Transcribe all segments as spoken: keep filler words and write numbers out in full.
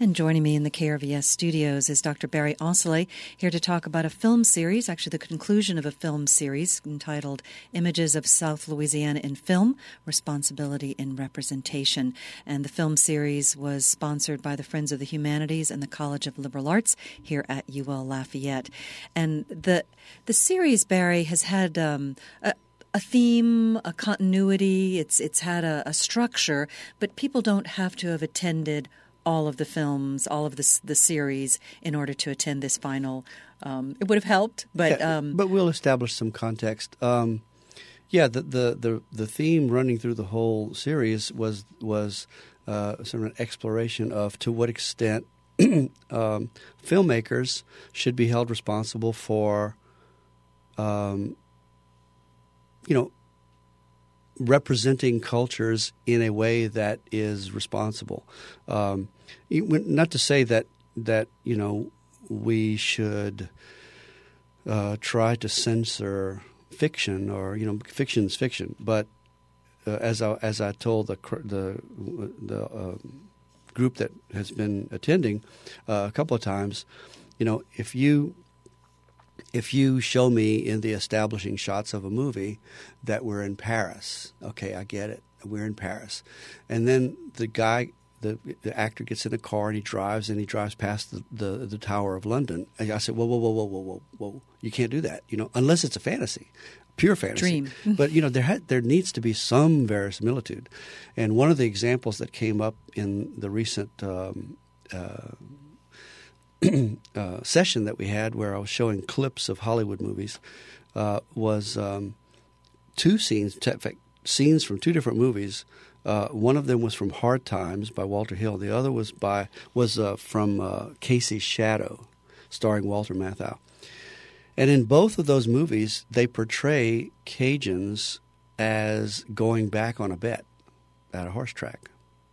And joining me in the K R V S studios is Doctor Barry Osley, here to talk about a film series, actually the conclusion of a film series entitled Images of South Louisiana in Film, Responsibility in Representation. And the film series was sponsored by the Friends of the Humanities and the College of Liberal Arts here at U L Lafayette. And the the series, Barry, has had um, a a theme, a continuity, it's it's had a, a structure, but people don't have to have attended all of the films, all of the, the series in order to attend this final. Um, it would have helped, but... Yeah, um, but we'll establish some context. Um, yeah, the, the, the, the theme running through the whole series was, was uh, sort of an exploration of to what extent um, filmmakers should be held responsible for, um, you know, representing cultures in a way that is responsible. Um, not to say that that you know we should uh, try to censor fiction, or you know fiction's fiction. But uh, as I as I told the the the uh, group that has been attending uh, a couple of times, you know, if you If you show me in the establishing shots of a movie that we're in Paris, okay, I get it. We're in Paris. And then the guy, the, the actor gets in a car and he drives and he drives past the, the, the Tower of London. And I said, whoa, whoa, whoa, whoa, whoa, whoa, whoa. You can't do that, you know, unless it's a fantasy, pure fantasy. Dream. But, you know, there ha- there needs to be some verisimilitude. And one of the examples that came up in the recent um, uh, Uh, session that we had where I was showing clips of Hollywood movies uh, was um, two scenes, in fact, scenes from two different movies. Uh, one of them was from Hard Times by Walter Hill. The other was by was uh, from uh, Casey's Shadow, starring Walter Matthau. And in both of those movies, they portray Cajuns as going back on a bet at a horse track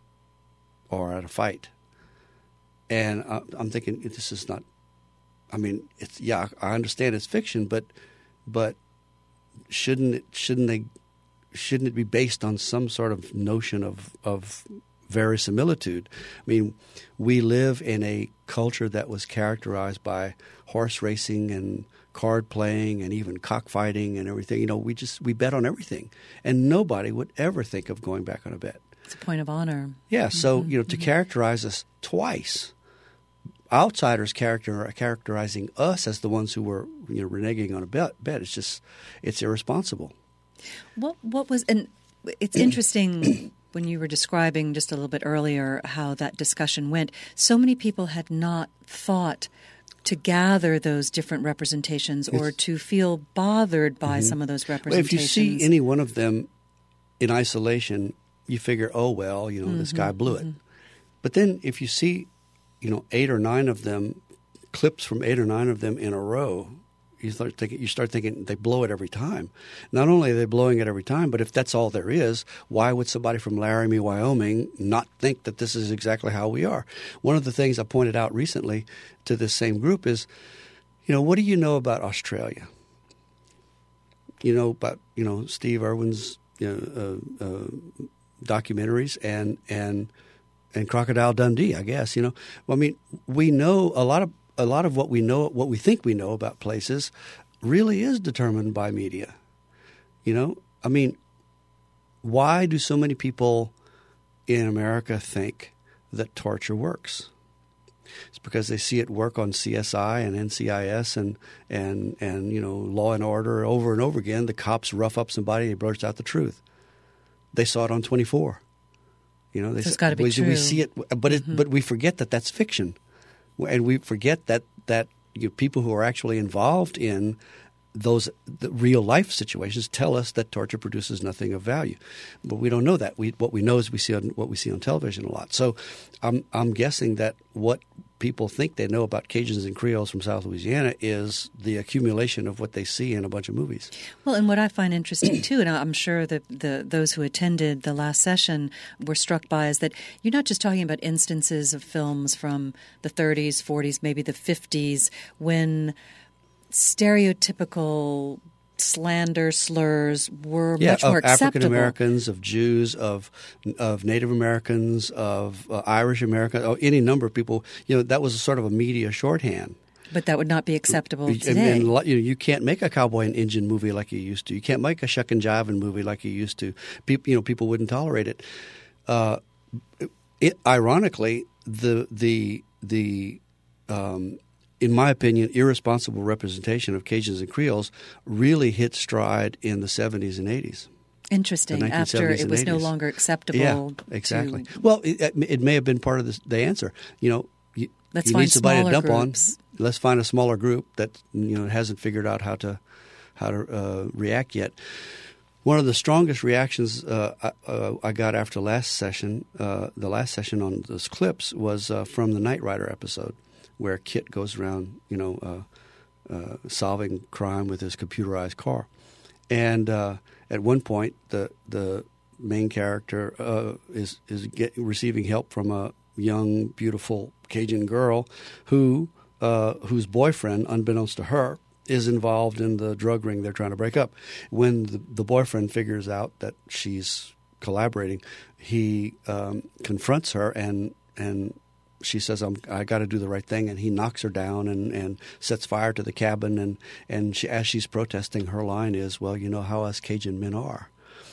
or at a fight. And I'm thinking, this is not. I mean, it's yeah. I understand it's fiction, but but shouldn't it shouldn't they shouldn't it be based on some sort of notion of of verisimilitude? I mean, we live in a culture that was characterized by horse racing and card playing and even cockfighting and everything. You know, we just we bet on everything, and nobody would ever think of going back on a bet. It's a point of honor. Yeah. So mm-hmm. you know, to mm-hmm. characterize us twice. Outsiders character characterizing us as the ones who were you know reneging on a bet, bet. It's just it's irresponsible. What what was and it's interesting when you were describing just a little bit earlier how that discussion went. So many people had not thought to gather those different representations or it's, to feel bothered by mm-hmm. some of those representations. Well, if you see any one of them in isolation, you figure, oh well, you know, mm-hmm. this guy blew it. Mm-hmm. But then if you see you know, eight or nine of them, clips from eight or nine of them in a row, you start thinking, you start thinking they blow it every time. Not only are they blowing it every time, but if that's all there is, why would somebody from Laramie, Wyoming not think that this is exactly how we are? One of the things I pointed out recently to this same group is, you know, what do you know about Australia? You know about, you know, Steve Irwin's you know, uh, uh, documentaries and and and Crocodile Dundee, I guess, you know. Well, I mean, we know a lot of a lot of what we know, what we think we know about places really is determined by media. You know, I mean, why do so many people in America think that torture works? It's because they see it work on C S I and N C I S and and and you know, Law and Order over and over again. The cops rough up somebody, they blurt out the truth. They saw it on twenty-four. You know, they so it's got to be we, true. We see it, but it, mm-hmm. but we forget that that's fiction, and we forget that that you know, people who are actually involved in those the real life situations tell us that torture produces nothing of value, but we don't know that. We what we know is we see on, what we see on television a lot. So, I'm I'm guessing that what people think they know about Cajuns and Creoles from South Louisiana is the accumulation of what they see in a bunch of movies. Well, and what I find interesting too, and I'm sure that the those who attended the last session were struck by, is that you're not just talking about instances of films from the thirties, forties, maybe the fifties, when stereotypical slander, slurs were yeah, much more of acceptable. African Americans, of Jews, of of Native Americans, of uh, Irish Americans, or any number of people. You know, that was sort of a media shorthand. But that would not be acceptable And, today. and, you know, you can't make a cowboy and Indian movie like you used to. You can't make a shuck and jiving movie like you used to. People, you know, people wouldn't tolerate it. Uh, it ironically, the the the um, in my opinion, irresponsible representation of Cajuns and Creoles really hit stride in the seventies and eighties. Interesting. After it was no longer acceptable. Yeah, exactly. To... Well, it, it may have been part of the, the answer. You know, you, Let's you find need somebody to dump groups. on. Let's find a smaller group that you know hasn't figured out how to how to uh, react yet. One of the strongest reactions uh, I, uh, I got after last session, uh, the last session on those clips, was uh, from the Knight Rider episode, where Kit goes around, you know, uh, uh, solving crime with his computerized car, and uh, at one point the the main character uh, is is get, receiving help from a young, beautiful Cajun girl who uh, whose boyfriend, unbeknownst to her, is involved in the drug ring they're trying to break up. When the, the boyfriend figures out that she's collaborating, he um, confronts her and and she says, I'm, I got to do the right thing, and he knocks her down and, and sets fire to the cabin. And, and she, as she's protesting, her line is, well, you know how us Cajun men are.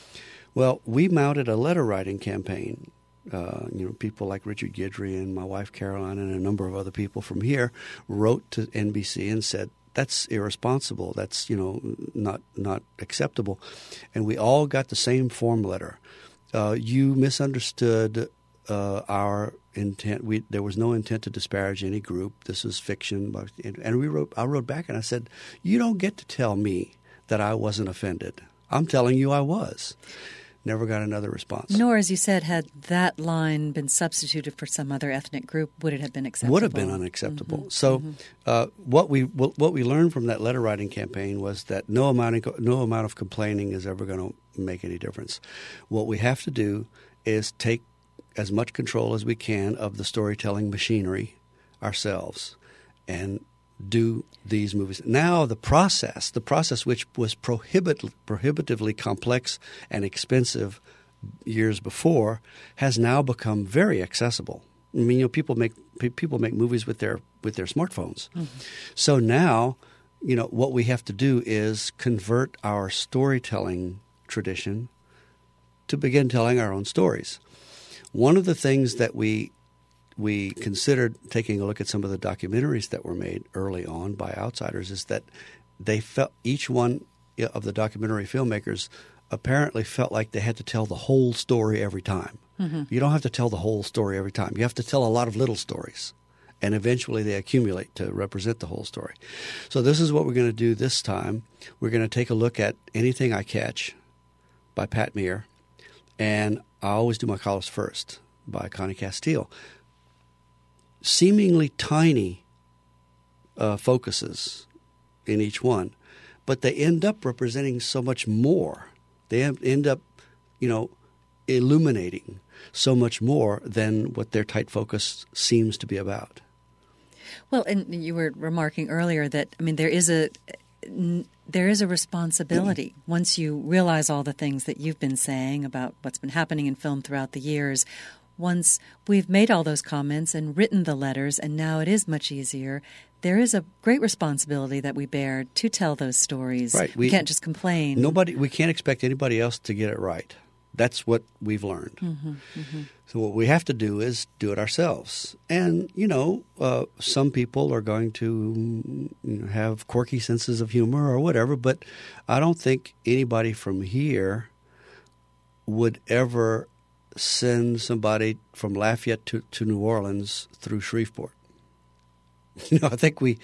Well, we mounted a letter writing campaign. Uh, you know, people like Richard Guidry and my wife Caroline and a number of other people from here wrote to N B C and said, that's irresponsible. That's, you know, not not acceptable. And we all got the same form letter. Uh, you misunderstood uh, our intent. We there was no intent to disparage any group. This is fiction. And we wrote. I wrote back and I said, you don't get to tell me that I wasn't offended. I'm telling you I was. Never got another response. Nor, as you said, had that line been substituted for some other ethnic group, would it have been acceptable? Would have been unacceptable. Mm-hmm. So, mm-hmm. Uh, what we what we learned from that letter writing campaign was that no amount of, no amount of complaining is ever going to make any difference. What we have to do is take as much control as we can of the storytelling machinery ourselves, and do these movies. Now the process, the process which was prohibit, prohibitively complex and expensive years before, has now become very accessible. I mean, you know, people make people make movies with their with their smartphones. Mm-hmm. So now, you know, what we have to do is convert our storytelling tradition to begin telling our own stories. One of the things that we we considered taking a look at some of the documentaries that were made early on by outsiders is that they felt each one of the documentary filmmakers apparently felt like they had to tell the whole story every time. Mm-hmm. You don't have to tell the whole story every time. You have to tell a lot of little stories, and eventually they accumulate to represent the whole story. So this is what we're going to do this time. We're going to take a look at Anything I Catch by Pat Meir, and I always do my colors first by Connie Castile. Seemingly tiny uh, focuses in each one, but they end up representing so much more. They end up, you know, illuminating so much more than what their tight focus seems to be about. Well, and you were remarking earlier that, I mean, there is a there is a responsibility mm-hmm. once you realize all the things that you've been saying about what's been happening in film throughout the years. Once we've made all those comments and written the letters, and now it is much easier, there is a great responsibility that we bear to tell those stories. Right. We, we can't just complain. Nobody. We can't expect anybody else to get it right. That's what we've learned. Mm-hmm, mm-hmm. So what we have to do is do it ourselves. And, you know, uh, some people are going to you know, have quirky senses of humor or whatever, but I don't think anybody from here would ever send somebody from Lafayette to, to New Orleans through Shreveport. You know, I think we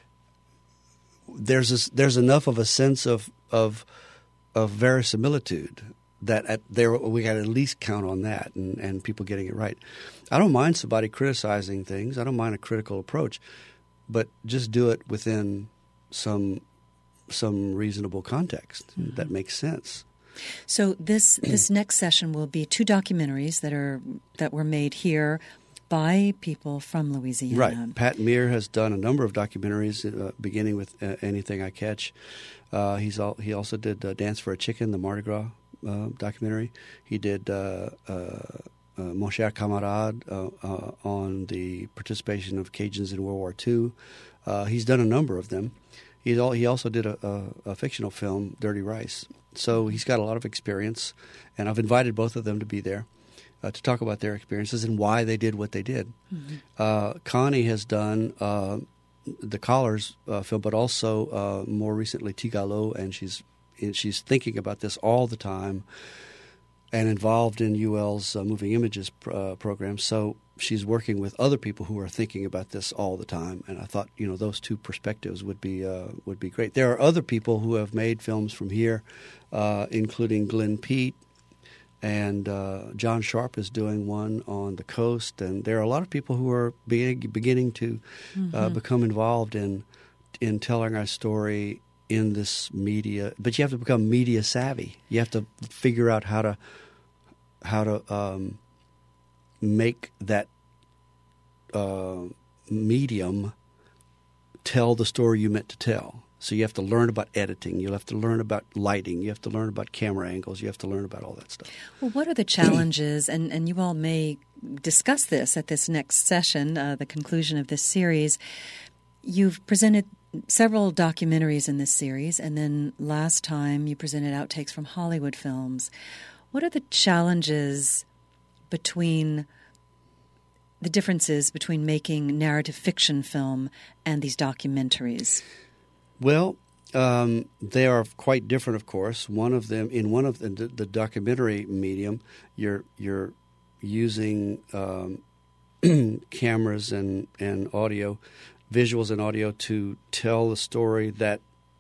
there's a, there's enough of a sense of of of verisimilitude that at there we got to at least count on that and, and people getting it right. I don't mind somebody criticizing things. I don't mind a critical approach, but just do it within some some reasonable context mm-hmm. that makes sense. So this this next session will be two documentaries that are that were made here. by people from Louisiana. Right. Pat Meir has done a number of documentaries, uh, beginning with uh, Anything I Catch. Uh, he's all, he also did uh, Dance for a Chicken, the Mardi Gras uh, documentary. He did uh, uh, uh, Mon Cher Camarade uh, uh, on the participation of Cajuns in World War Two. Uh, he's done a number of them. He's all, he also did a, a, a fictional film, Dirty Rice. So he's got a lot of experience, and I've invited both of them to be there uh, to talk about their experiences and why they did what they did. Mm-hmm. Uh, Connie has done uh, the Collars uh, film, but also uh, more recently Tigalo, and she's she's thinking about this all the time and involved in U L's uh, Moving Images uh, program. So she's working with other people who are thinking about this all the time, and I thought, you know, those two perspectives would be uh, would be great. There are other people who have made films from here, uh, including Glenn Peet, and uh, John Sharp is doing one on the coast, and there are a lot of people who are be- beginning to mm-hmm. uh, become involved in in telling our story in this media. But you have to become media savvy. You have to figure out how to how to um, make that uh, medium tell the story you meant to tell. So you have to learn about editing. You have to learn about lighting. You have to learn about camera angles. You have to learn about all that stuff. Well, what are the challenges, and, and you all may discuss this at this next session, uh, the conclusion of this series. You've presented several documentaries in this series, and then last time you presented outtakes from Hollywood films. What are the challenges between the differences between making narrative fiction film and these documentaries? Well, um, they are quite different, of course. One of them, in one of the, the documentary medium, you're you're using um, cameras and, and audio, visuals and audio to tell the story that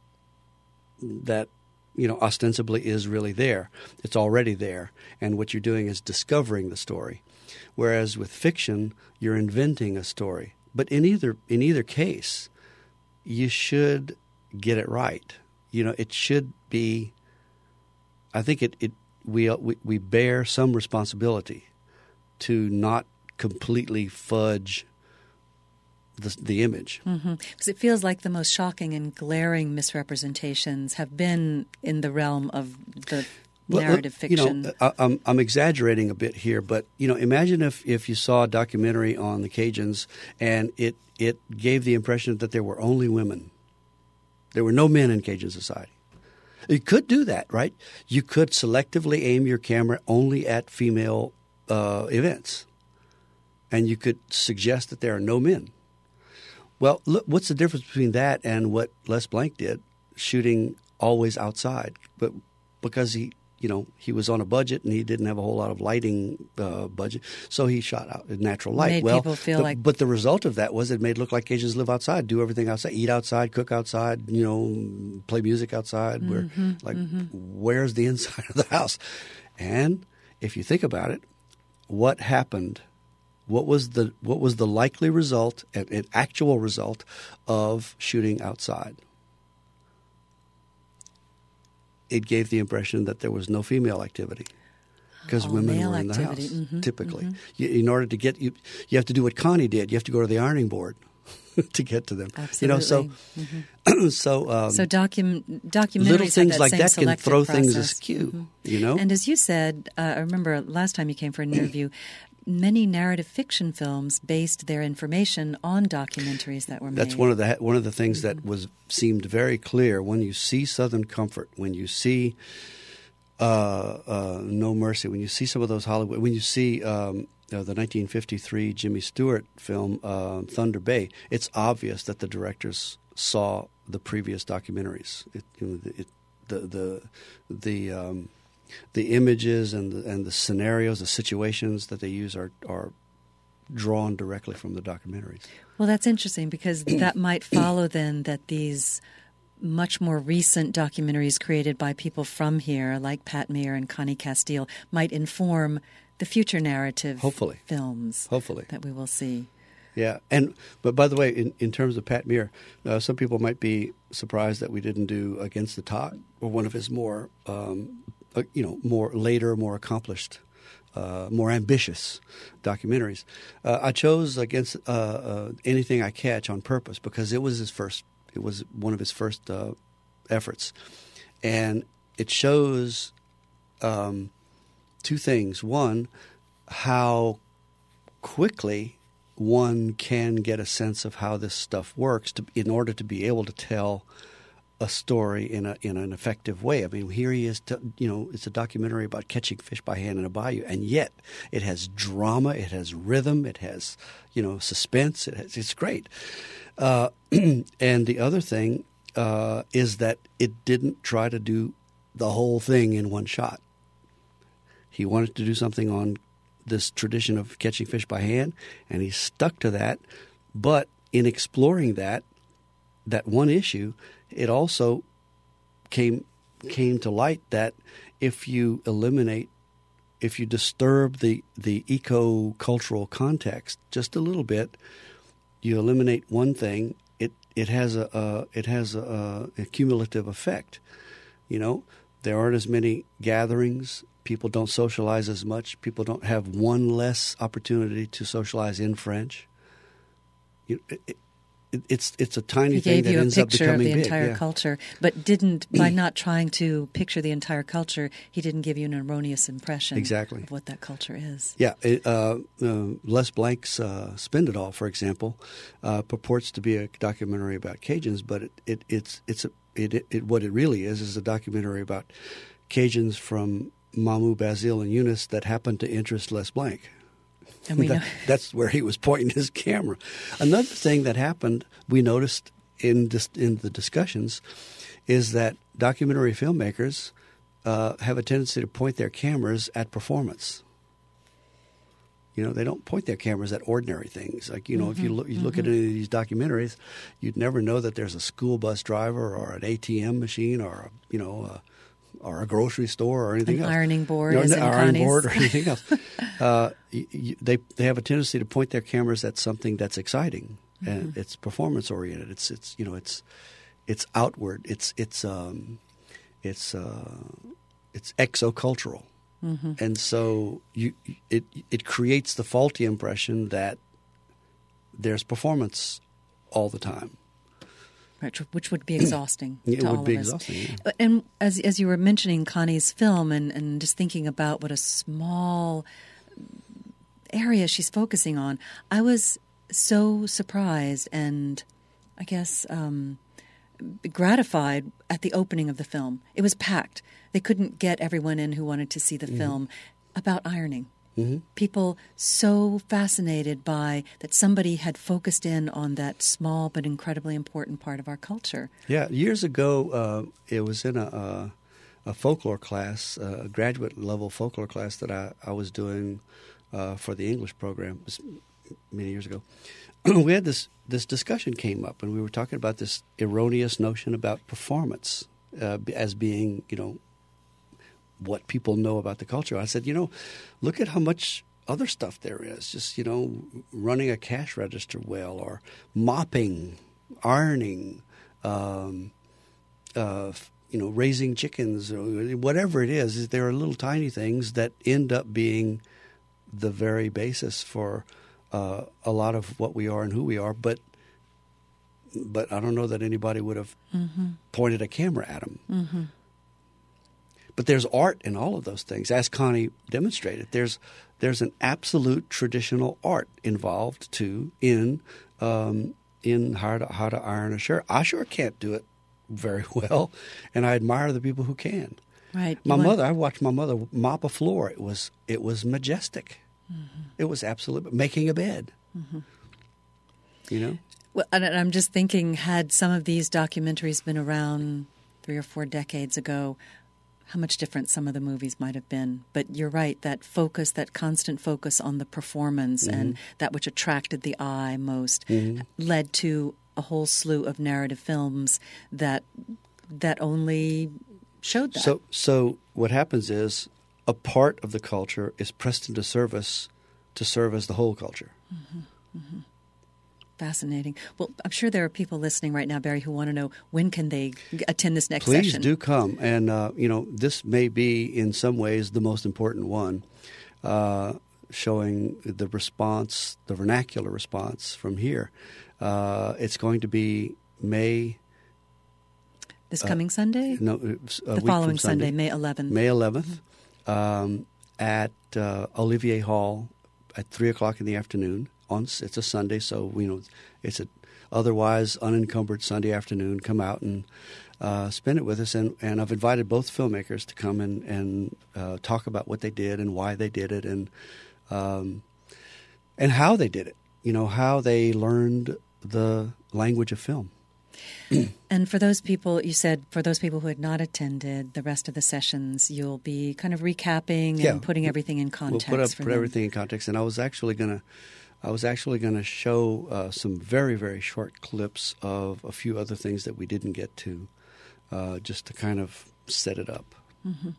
that you know ostensibly is really there. It's already there, and what you're doing is discovering the story. Whereas with fiction, you're inventing a story. But in either in either case, you should get it right. You know, it should be. I think it, it we, we we bear some responsibility to not completely fudge the the image, because mm-hmm. it feels like the most shocking and glaring misrepresentations have been in the realm of the narrative well, fiction. You know, I, I'm I'm exaggerating a bit here, but you know, imagine if, if you saw a documentary on the Cajuns and it it gave the impression that there were only women. There were no men in Cajun society. You could do that, right? You could selectively aim your camera only at female uh, events, and you could suggest that there are no men. Well, look, what's the difference between that and what Les Blank did, shooting always outside? But because he, you know, he was on a budget and he didn't have a whole lot of lighting uh, budget, so he shot out in natural light. Made well, people feel the, like, but the result of that was it made it look like Cajuns live outside, do everything outside, eat outside, cook outside, you know, play music outside. Mm-hmm, where, like, mm-hmm. where's the inside of the house? And if you think about it, what happened? What was the what was the likely result, an, an actual result of shooting outside? It gave the impression that there was no female activity because All women male were in activity. the house, mm-hmm, typically. Mm-hmm. You, in order to get you, you have to do what Connie did. You have to go to the ironing board to get to them. Absolutely. You know, so mm-hmm. so um, so docu- documentaries little things have that like same that can throw process. things askew. Mm-hmm. You know, and as you said, uh, I remember last time you came for an interview. Many narrative fiction films based their information on documentaries that were made. That's one of the one of the things that was seemed very clear when you see Southern Comfort, when you see uh, uh, No Mercy, when you see some of those Hollywood, when you see um, uh, the nineteen fifty-three Jimmy Stewart film uh, Thunder Bay. It's obvious that the directors saw the previous documentaries. It, you know, it, the the the um, The images and the, and the scenarios, the situations that they use are, are drawn directly from the documentaries. Well, that's interesting because that might follow then that these much more recent documentaries created by people from here, like Pat Meir and Connie Castile, might inform the future narrative Hopefully. films Hopefully. that we will see. Yeah, and but by the way, in, in terms of Pat Meir, uh, some people might be surprised that we didn't do Against the Tide, or one of his more um, Uh, you know, more later, more accomplished uh, more ambitious documentaries. Uh, I chose Against uh, uh, Anything I Catch on purpose because it was his first. It was one of his first uh, efforts, and it shows um, two things. One, how quickly one can get a sense of how this stuff works to, in order to be able to tell a story in a in an effective way. I mean, here he is. To, you know, it's a documentary about catching fish by hand in a bayou, and yet it has drama, it has rhythm, it has you know suspense. It has, it's great. Uh, and the other thing uh, is that it didn't try to do the whole thing in one shot. He wanted to do something on this tradition of catching fish by hand, and he stuck to that. But in exploring that that one issue, it also came came to light that if you eliminate, if you disturb the the eco-cultural context just a little bit, you eliminate one thing, it it has a, a it has a, a cumulative effect. You know, there aren't as many gatherings. People don't socialize as much. People don't have one less opportunity to socialize in French. You, it, it, it's it's a tiny he thing gave that you a ends up picture of becoming the big. entire Yeah. culture, but didn't by not trying to picture the entire culture, he didn't give you an erroneous impression Exactly. of what that culture is. Yeah, it, uh, uh, Les Blank's uh, Spend It All, for example, uh, purports to be a documentary about Cajuns, but it, it it's it's a, it, it, it what it really is is a documentary about Cajuns from Mamou, Basile, and Eunice that happened to interest Les Blank. And we that, know that's where he was pointing his camera. Another thing that happened, we noticed in this, in the discussions, is that documentary filmmakers uh, have a tendency to point their cameras at performance. You know, they don't point their cameras at ordinary things. Like, you know, mm-hmm, if you look, you look mm-hmm. at any of these documentaries, you'd never know that there's a school bus driver or an A T M machine or, a, you know, a, or a grocery store or anything an else. ironing board, no, as an in ironing Connie's. board or anything else. uh, you, you, they they have a tendency to point their cameras at something that's exciting, mm-hmm. and it's performance oriented. It's it's you know it's it's outward. It's it's um, it's uh, it's exocultural, mm-hmm. and so you it it creates the faulty impression that there's performance all the time. Right, which would be exhausting it to all would be of us. exhausting. Yeah. And as as you were mentioning Connie's film and, and just thinking about what a small area she's focusing on, I was so surprised and I guess um, gratified at the opening of the film. It was packed. They couldn't get everyone in who wanted to see the mm-hmm. film about ironing. Mm-hmm. People so fascinated by that somebody had focused in on that small but incredibly important part of our culture. Yeah, years ago, uh, it was in a, a, a folklore class, a graduate level folklore class that I, I was doing uh, for the English program many years ago. We had this this discussion came up, and we were talking about this erroneous notion about performance uh, as being, you know, what people know about the culture. I said, you know, look at how much other stuff there is. Just, you know, running a cash register well or mopping, ironing, um, uh, you know, raising chickens, or whatever it is. There are little tiny things that end up being the very basis for uh, a lot of what we are and who we are. But but I don't know that anybody would have mm-hmm. pointed a camera at them. Mm-hmm. But there's art in all of those things, as Connie demonstrated. There's there's an absolute traditional art involved too in um, in how to how to iron a shirt. I sure can't do it very well, and I admire the people who can. Right. My you mother, want... I watched my mother mop a floor. It was it was majestic. Mm-hmm. It was absolutely making a bed. Mm-hmm. You know. Well, and I'm just thinking, had some of these documentaries been around three or four decades ago, how much different some of the movies might have been. But you're right, that focus, that constant focus on the performance mm-hmm. and that which attracted the eye most mm-hmm. led to a whole slew of narrative films that that only showed that. So, so what happens is a part of the culture is pressed into service to serve as the whole culture. Mm-hmm. Mm-hmm. Fascinating. Well, I'm sure there are people listening right now, Barry, who want to know when can they attend this next Please session. Please do come. And, uh, you know, this may be in some ways the most important one. uh, showing the response, the vernacular response from here. Uh, it's going to be May. This coming uh, Sunday? No, a the week following from Sunday, Sunday, May eleventh. May eleventh, mm-hmm. um, at uh, Olivier Hall at three o'clock in the afternoon. On it's a Sunday, so you know it's a otherwise unencumbered Sunday afternoon. Come out and uh, spend it with us, and, and I've invited both filmmakers to come and and uh, talk about what they did and why they did it, and um, and how they did it. You know, how they learned the language of film. And for those people, you said for those people who had not attended the rest of the sessions, you'll be kind of recapping and yeah. putting everything in context. We'll put, up, for put them. everything in context, and I was actually going to. I was actually going to show uh, some very, very short clips of a few other things that we didn't get to, uh, just to kind of set it up. Mm-hmm.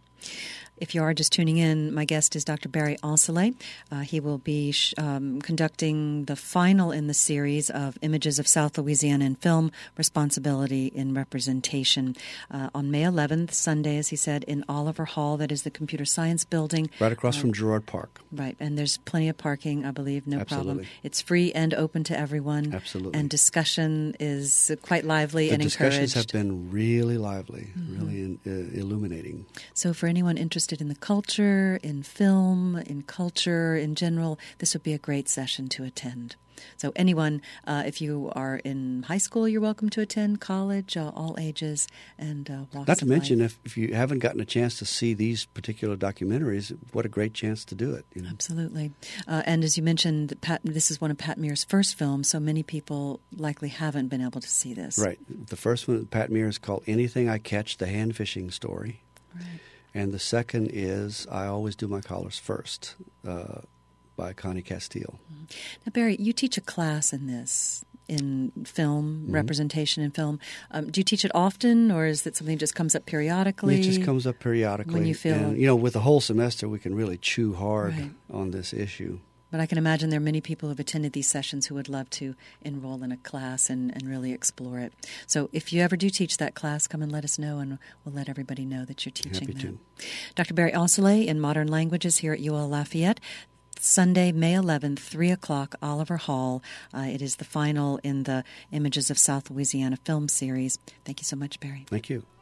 If you are just tuning in, my guest is Doctor Barry Oseley. Uh, he will be sh- um, conducting the final in the series of Images of South Louisiana in Film, Responsibility in Representation uh, on May eleventh, Sunday, as he said, in Oliver Hall. That is the Computer Science Building. Right across uh, from Girard Park. Right, and there's plenty of parking, I believe, no Absolutely. problem. It's free and open to everyone. Absolutely. And discussion is quite lively the and encouraged. The discussions have been really lively, mm-hmm. really in, uh, illuminating. So for anyone interested in the culture, in film, in culture in general, this would be a great session to attend. So anyone, uh, if you are in high school, you're welcome to attend, college, uh, all ages, and uh, walks Not to of mention, life. if, if you haven't gotten a chance to see these particular documentaries, what a great chance to do it. You know? Absolutely. Uh, and as you mentioned, Pat, this is one of Pat Mears' first films, so many people likely haven't been able to see this. Right. The first one, Pat Mears, is called Anything I Catch, the Hand Fishing Story. Right. And the second is I Always Do My Collars First, uh, by Connie Castile. Now, Barry, you teach a class in this, in film, mm-hmm. representation in film. Um, do you teach it often, or is it something that just comes up periodically? It just comes up periodically. When you feel... And, you know, with the whole semester, we can really chew hard right. on this issue. But I can imagine there are many people who have attended these sessions who would love to enroll in a class and, and really explore it. So if you ever do teach that class, come and let us know, and we'll let everybody know that you're teaching Happy that. to. Doctor Barry Oseley in Modern Languages here at U L Lafayette. Sunday, May eleventh, three o'clock, Oliver Hall. Uh, it is the final in the Images of South Louisiana film series. Thank you so much, Barry. Thank you.